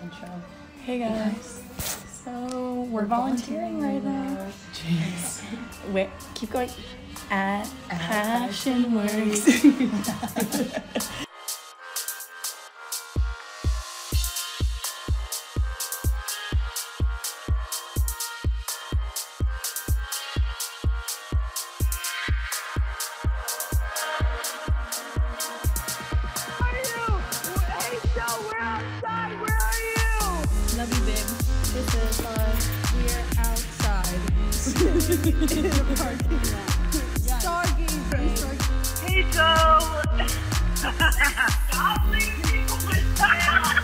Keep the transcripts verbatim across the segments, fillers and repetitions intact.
intro. Hey guys. So we're, we're volunteering, volunteering right now. Jeez. Wait, keep going. At, At Passion Works. Love you, babe. This is uh, we're outside in the parking lot. Stargazing. Hey, Joe. Stop leaving people with that.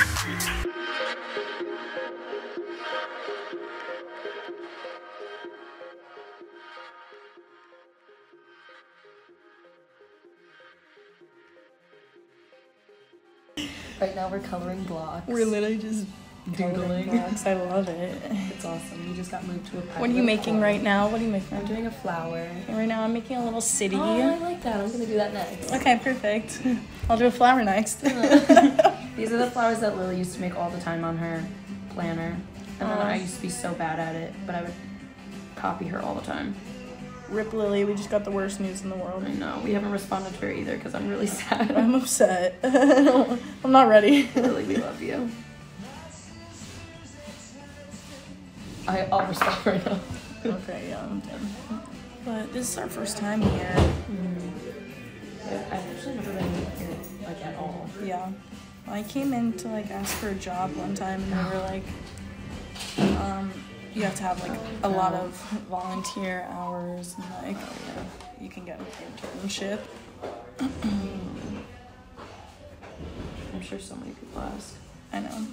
Right now we're coloring blocks. We're literally just doodling blocks. I love it. It's awesome. We just got moved to a What are you making right now? What are you making? I'm doing a flower. And right now I'm making a little city. Oh, I like that. I'm gonna do that next. Okay, perfect. I'll do a flower next. These are the flowers that Lily used to make all the time on her planner. And then Aww. I used to be so bad at it, but I would copy her all the time. Rip Lily, we just got the worst news in the world. I know. We haven't responded to her either because I'm really sad. I'm upset. I'm not ready. Lily, we love you. I, I'll respond right now. Okay, yeah, I'm done. But this is our first time here. Mm-hmm. I've actually never been here, like, at all. Yeah. I came in to, like, ask for a job one time, and they were like, um, you have to have, like, a lot of volunteer hours, and, like, oh, yeah, you can get an internship. I'm sure so many people ask. I know.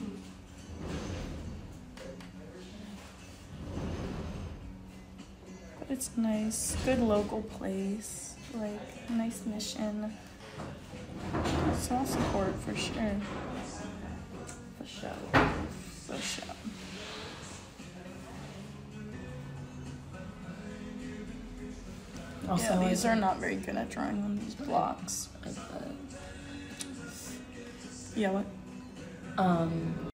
But it's nice. Good local place. Like, nice mission. So I'll support for sure. For sure. For sure. Also, Yeah, these are not very good at drawing on these blocks. Like that. Yeah, what? Um,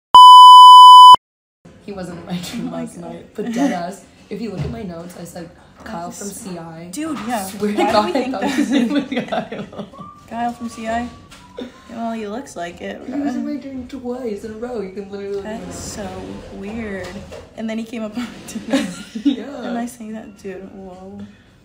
he wasn't in my dream Oh my last God. night, but deadass. If you look at my notes, I said Kyle from C I. Dude, yeah. Swear to Why God, do we I think thought his that? name was Kyle. Kyle from C I? Well, he looks like it. He was in my dream twice in a row. You can literally look at That's it. so weird. And then he came up to me. Yeah. And I say that, dude, whoa.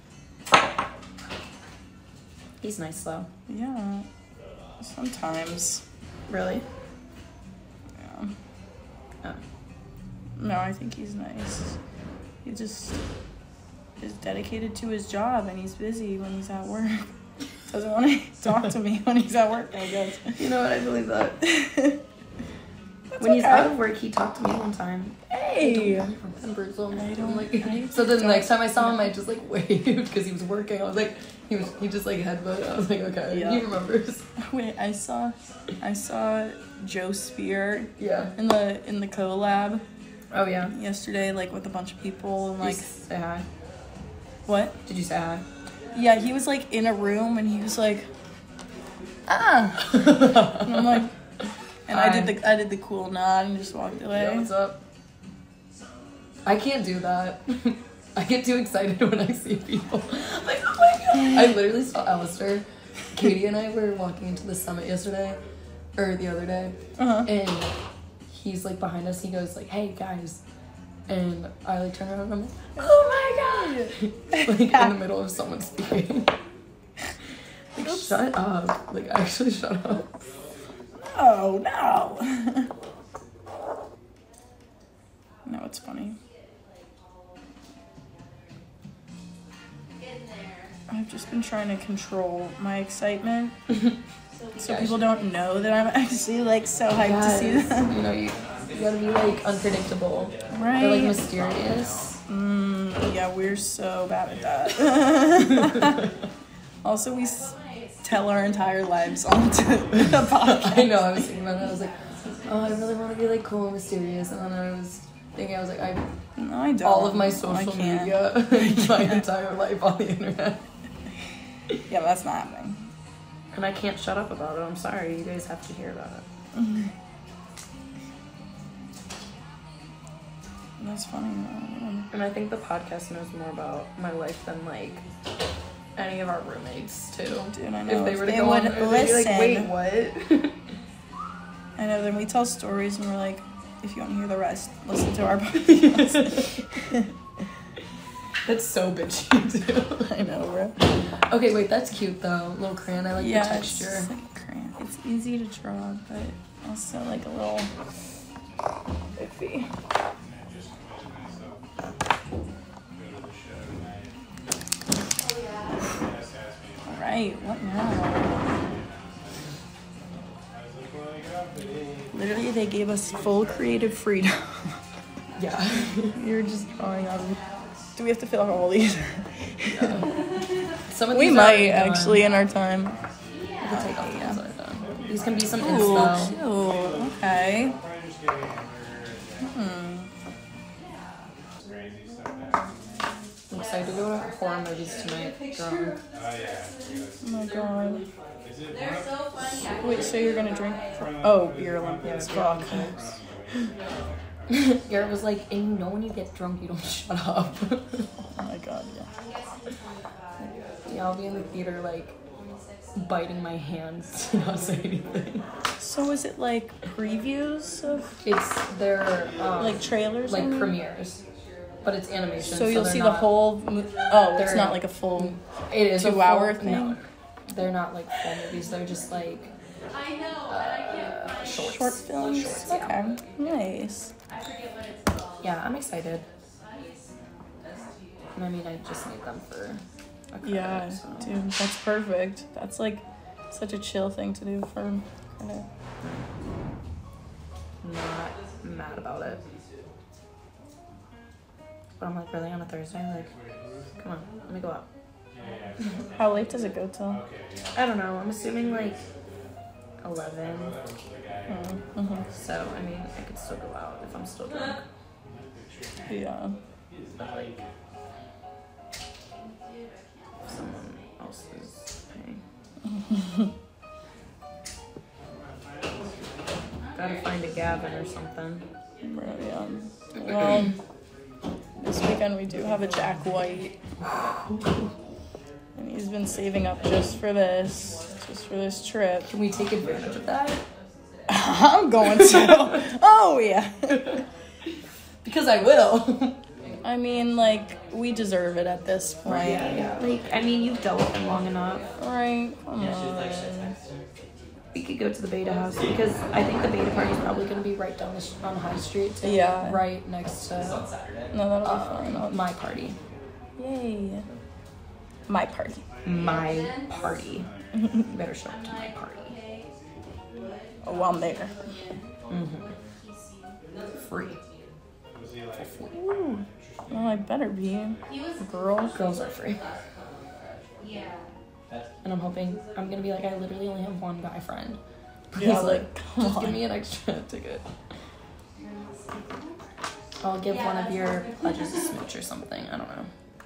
He's nice though. Yeah. Sometimes. Really? Yeah. Oh. No, I think he's nice. He just is dedicated to his job, and he's busy when he's at work. Doesn't want to talk to me when he's at work, I guess. You know what? I believe that. That's When he's okay. out of work, he talked to me one time. Hey! I don't remember, so I'm I don't- like. I So then the don't- next time I saw him, I just like waved because he was working. I was like, he was he just like headbutt. I was like, okay, Yeah. he remembers. Wait, I saw, I saw Joe Spear Yeah. in the in the collab Oh yeah. yesterday, like with a bunch of people, and Like, like say hi. what? Did you say hi? Yeah, he was like in a room, and he was like, ah, and I'm like, and I Hi. did the I did the cool nod and just walked away. Yo, what's up? I can't do that. I get too excited when I see people. I'm like, oh my God. I literally saw Alistair. Katie and I were walking into the summit yesterday, or the other day, Uh-huh. and he's like behind us. He goes like, "Hey guys," and I like turn around and I'm like, "Oh my God!" Like in the middle of someone speaking. Like, shut up! Like, actually, shut up. Oh no. No, it's funny. I've just been trying to control my excitement so Yeah, people don't know that I'm actually like so hyped to see Yes. them. You know, you, you gotta be like unpredictable. Right. Or like mysterious. Mm, yeah, we're so bad at that. Also, we s- tell our entire lives onto the podcast. I know, I was thinking about that. I was like, oh, I really want to be like cool and mysterious. And then I was thinking, I was like, I No, I don't. all of my I social can't. media, my entire life on the internet. Yeah, that's not happening. And I can't shut up about it. I'm sorry. You guys have to hear about it. That's funny. Um, And I think the podcast knows more about my life than like any of our roommates too. Dude, I know. If they If were to they go would on, they'd be like, listen. wait, what? I know. Then we tell stories and we're like, if you want to hear the rest, listen to our podcast. That's so bitchy too. I know, bro. Okay, wait, that's cute though. Little crayon. I like Yeah, the texture. it's like a crayon. It's easy to draw, but also like a little iffy. All right, what now? Literally, they gave us full creative freedom. Yeah. You're just drawing on. Do we have to fill out all these? Yeah. Some of We these are might already done. actually in our time. We can take off the ones that are done. These can be some Ooh, inspo. cute. Okay. Hmm. I'm excited to go to horror movies tonight. Drunk. Oh my god. Wait, so you're gonna drink? For- oh, beer Olympics. Fuck. Garrett was like, and you know when you get drunk, you don't shut up. Oh my god, yeah. Yeah, I'll be in the theater like biting my hands to not say anything. So is it like previews of It's their um, like trailers? I like mean? premieres, but it's animation. So you'll they're see the not- whole. Mo- oh, it's they're- not like a full. It is a two-hour full- thing? No, they're not like full movies. They're just like uh, shorts. Short films. Shorts, yeah. Okay, nice. Yeah, I'm excited. And I mean, I just need them for a credit, Yeah, so. dude, that's perfect. That's like such a chill thing to do for kind of. Not mad about it. But I'm like, really on a Thursday? Like, come on, let me go out. How late does it go till? I don't know. I'm assuming like eleven. Mm-hmm. So I mean, I could still go out if I'm still drunk. Yeah. But like, if someone else is paying. Gotta find a Gavin or something. Bro, yeah. Well, this weekend we do have a Jack White. And he's been saving up just for this. Just for this trip. Can we take advantage of that? I'm going to. Oh, yeah. Because I will. I mean, like, we deserve it at this point. yeah. Like, I mean, you've dealt with him long enough. Right? Come on. We could go to the beta house because I think the beta party is probably going to be right down the sh- on High Street. Too, Yeah. Right next to No, that'll be uh, fun. my party. Yay. My party. My party. You better show up to my party. Oh, I'm there. Free. Ooh. Well, I better be. Girl. Girls are free. And I'm hoping, I'm going to be like, I literally only have one guy friend. Yeah, He's like, come just on. give me an extra ticket. I'll give one of your pledges a smooch or something. I don't know.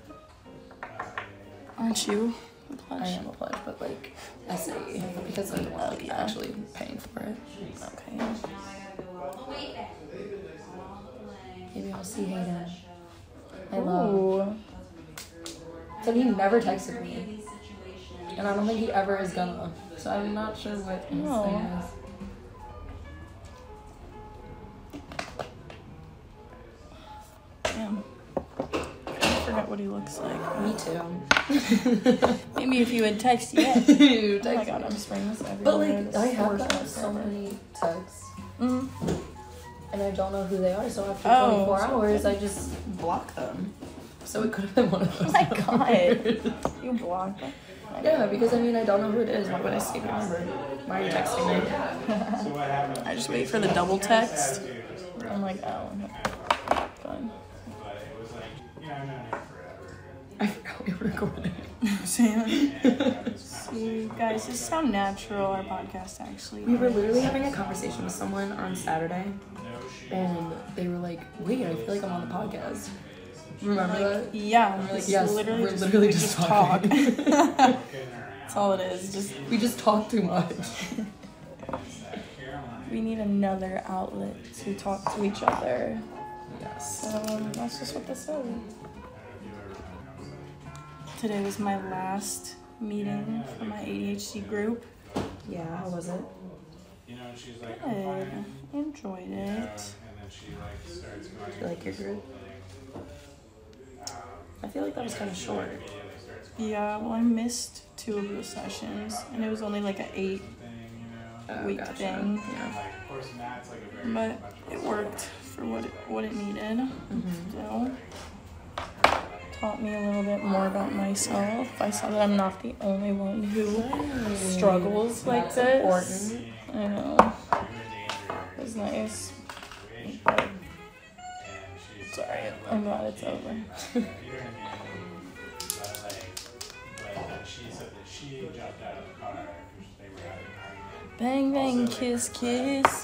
Aren't you? I am a pledge, but like S A E because I'm the one like yeah. actually paying for it. Okay. Maybe I'll see Hayden. I love. Ooh. So he never texted me, and I don't think he ever is gonna. So I'm not sure what his No. thing is. Damn. I forgot what he looks like. Me too. Maybe if you had texted yet. You Oh my text god, me. I'm spraying this everywhere. But like It's I the have worst gotten one so ever. many texts, Mm. and I don't know who they are. So after Oh, twenty-four so hours, good. I just block them. So it could have been one of those. Oh my god. numbers. You blocked it? Yeah, because I mean I don't know who it is. Why would I save your number? Why are you texting me? I just wait for the double text. I'm like, oh, fine. I forgot we were recording. See, guys, this is how natural our podcast actually We were is. literally having a conversation with someone on Saturday, and they were like, "Wait, I feel like I'm on the podcast." Remember that? Yeah, And we're like, it's "Yes, literally we're just, literally we just talk. talking." That's all it is. Just We just talk too much. we need another outlet to talk to each other. So that's just what this is. Today was my last meeting for my A D H D group. Yeah, how was it? Good. Enjoyed it. Do you like your group? I feel like that was kind of short. Yeah, well, I missed two of the sessions, and it was only like an eight Oh, week gotcha. thing. Yeah. But it worked for what it, what it needed. Mm-hmm. So, taught me a little bit more about myself. I saw that I'm not the only one who struggles like That's this. important. I know. It was nice. But, sorry, I'm glad it's over. Bang bang, kiss kiss.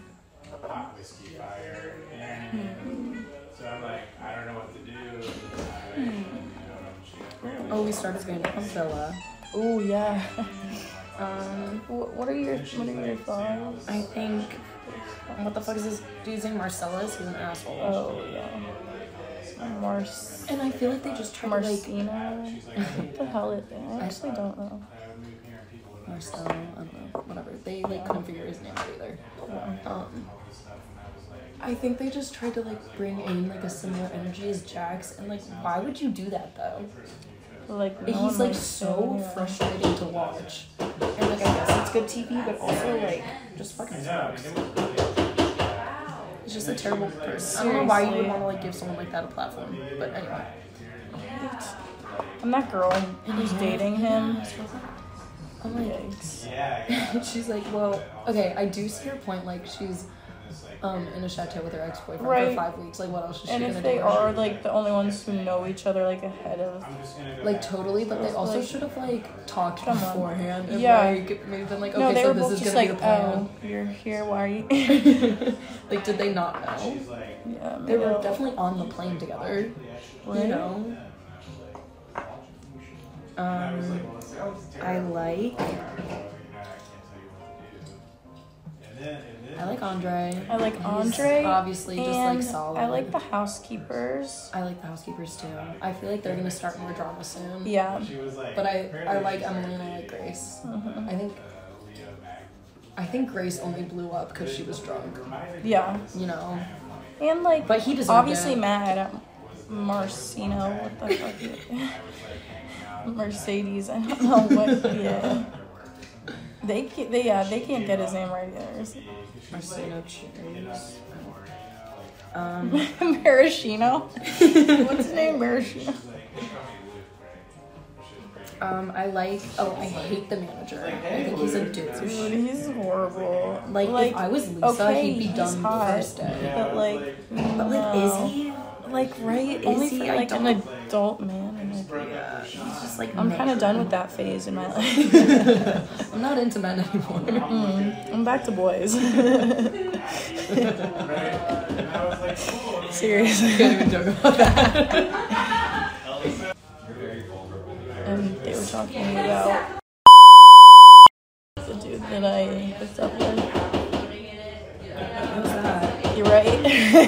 Oh, we started Vanderpump Villa. Oh yeah. Um, Wh- What are your What are your thoughts? I think. What the fuck is this dude's name? Marcellus? He's an asshole. Oh yeah. Mars. And I feel like they just tried to like. Marcina. What the hell is it? I actually don't know. Marcel, I don't know, whatever. They like couldn't figure his name out either. Um, I think they just tried to like bring in like a similar energy as Jax, and like, why would you do that though? Like no He's one like likes so him. frustrating to watch, and like I guess it's good T V, but also like just fucking sucks. He's just a terrible person. I don't know why you would Seriously. want to like give someone like that a platform, but anyway. And that girl who's dating him. I'm like, Yikes. she's like, well, okay, I do see her point. Like, she's um in a chateau with her ex-boyfriend Right. for five weeks. Like, what else is she And gonna if they do? are like the only ones who know each other like ahead of, Like, totally, but they also Like, should have like talked come on. beforehand and Yeah. like maybe been like, okay, no, they so were this both is just gonna like, be the plan. oh, you're here. Why are you? Like, did they not know? Yeah, They were maybe. definitely on the plane together. You Right? know. Um, I like. I like Andre. I like He's Andre. obviously just and like solid. I like the housekeepers. I like the housekeepers too. I feel like they're gonna start more drama soon. Yeah. But I, I like Emily and I like Grace. Mm-hmm. I think I think Grace only blew up because she was drunk. Yeah. You know. And like, But he deserved obviously it. mad at Marcino. What the fuck? Is Mercedes. I don't know what. Yeah. They can't, they yeah they can't get his name right either. Marcino Cheers. Um, Maraschino. What's his name? Maraschino. um, I like. Oh, I hate the manager. I think he's a Dude, douche. he's horrible. Like, if I was Lisa, okay, he'd be he's done the hot, first day. But like, But like, no. is he? Like, right? Only Is he? for I like don't. an adult man. And, like, Yeah, he's just like. I'm kind of man. done with that phase in my life. I'm not into men anymore. Mm, I'm back to boys. Seriously. Can't even joke about that. And they were talking about the dude that I hooked up with. Who's that? You right?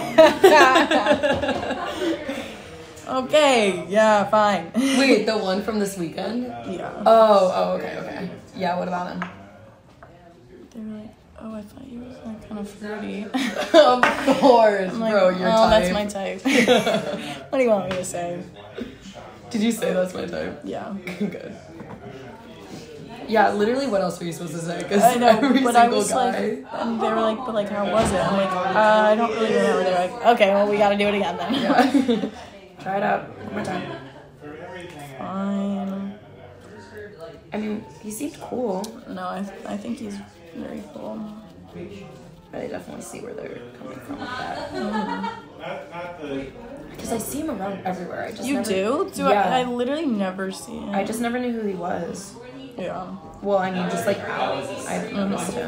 Okay, yeah, fine. Wait, the one from this weekend? Yeah. Oh, oh, okay, okay. Yeah, what about him? They were like, oh, I thought you was like kind of fruity. Of course, I'm like, bro, your oh, type. that's my type. What do you want me to say? Did you say that's my type? Yeah. Good. Yeah, literally, what else were you supposed to say? Because I know, every but single I was guy. like, and they were like, but like, how was it? I'm like, uh, I don't really remember. They're like, okay, well, we gotta do it again then. Yeah. Try it out. One more time. Fine. I mean, he seemed cool. No, I, I think he's very cool. But I definitely see where they're coming from with that. Mm. Because I see him around everywhere. I just You never, do? Do Yeah. I, I literally never see him. I just never knew who he was. Yeah. Well, I mean, just like out, I've noticed him.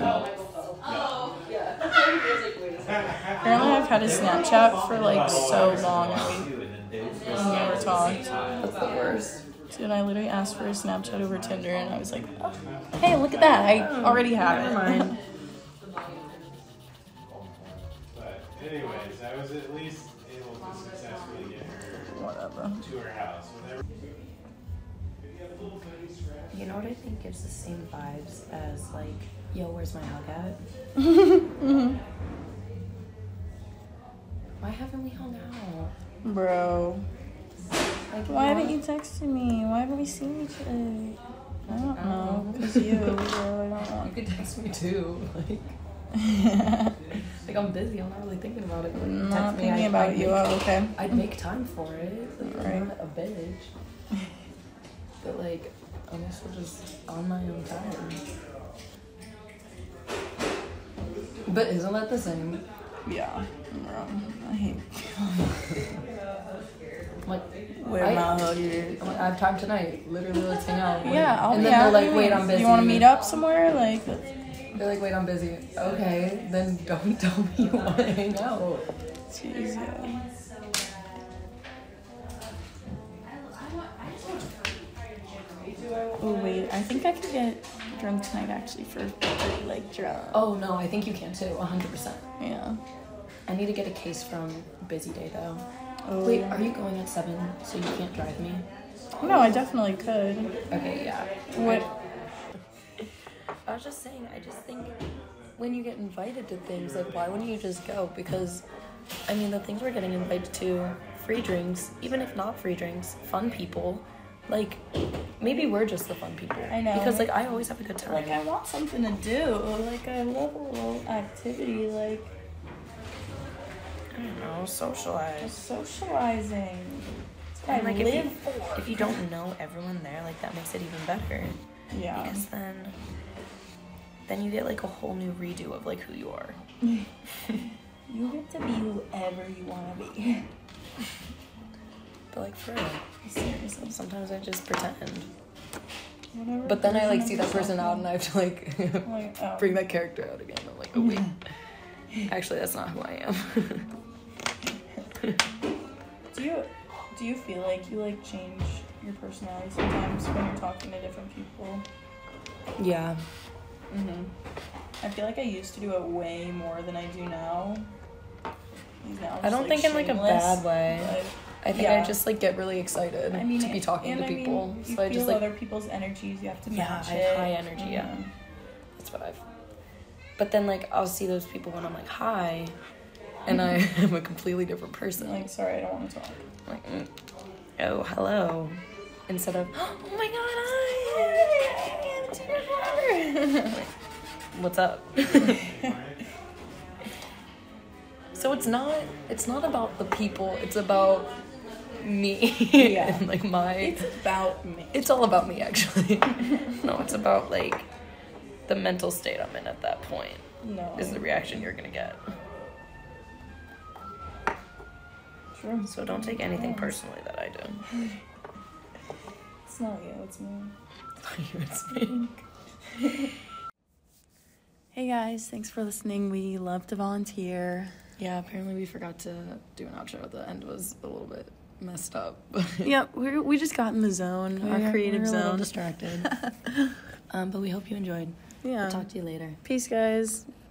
Apparently, I've had his Snapchat for like so long and we never talked. That's the worst. Dude, I literally asked for his Snapchat over Tinder and I was like, oh, hey, look at that. I already have Never it. mind. But anyways, I was at least Whatever. You know what I think gives the same vibes as like, yo, where's my hug at? Mm-hmm. Why haven't we hung out? Bro. Like, Why haven't you texted me? Why haven't we seen each other? I don't know. Because you, bro, I don't know. You could text me too. Like, like I'm busy. I'm not really thinking about it. Like, I'm text not me, thinking I'd- about I'd you. make- Oh, okay. I'd make time for it. Like, Right. I'm not a bitch. But like, I'm also just on my own time. But isn't that the same? Yeah. Bro. I hate I'm like, Where I, my hug is. I'm like, I have time tonight. Literally, let's hang out. Like, Yeah, I'll and be then out. they're like, wait, I'm busy. You want to meet up somewhere? Like, They're like, wait, I'm busy. Okay, then don't tell me you want to hang out. jeez, yeah. Oh wait, I think I could get drunk tonight actually for pretty like drunk. Oh no, I think you can too, one hundred percent. Yeah. I need to get a case from Busy Day though. Oh. Wait, are you going at seven so you can't drive me? No, I definitely could. Okay, yeah. What? I was just saying, I just think when you get invited to things, like, why wouldn't you just go? Because, I mean, the things we're getting invited to, free drinks, even if not free drinks, fun people, like, maybe we're just the fun people. I know. Because, like, I always have a good time. Like I want something to do. Like I love a little activity. Like I don't know, socialize. just socializing. That's what And, I like, if live you, for. if you don't know everyone there, like, that makes it even better. Yeah. Because then, then you get, like, a whole new redo of, like, who you are. You get to be whoever you want to be. But, like, for real, Seriously. sometimes I just pretend. Whatever. But then I, like, version see of that person yourself out and I have to, like, you- Like, oh. bring that character out again. I'm like, oh, wait. Actually, that's not who I am. Do you do you feel like you like change your personality sometimes when you're talking to different people? Yeah. Mhm. I feel like I used to do it way more than I do now. Because now I'm I just, don't like, think in, like, a shameless, bad way. but I think I yeah. just, like, get really excited I mean, to be talking and to I mean, people. you so I feel just, like, other people's energies. You have to Yeah, match I have it. high energy, yeah. Mhm. that's what I've... But then, like, I'll see those people when I'm like, hi, and I am a completely different person. Like, sorry, I don't want to talk. Like, mm, oh, hello. Instead of, oh my god, hi. Like, what's up? So it's not, it's not about the people, it's about me. Yeah. And, like, my, It's about me. it's all about me, actually. No, it's about, like, the mental state I'm in at that point No. is the reaction you're gonna get. True. So don't take anything personally that I do. It's not you, it's me. It's me. Hey guys, thanks for listening. We love to volunteer. Yeah, apparently we forgot to do an outro. The end was a little bit messed up. Yep, we we just got in the zone, our We're- creative we're a little zone. distracted. um, but we hope you enjoyed. Yeah. We'll talk to you later. Peace, guys.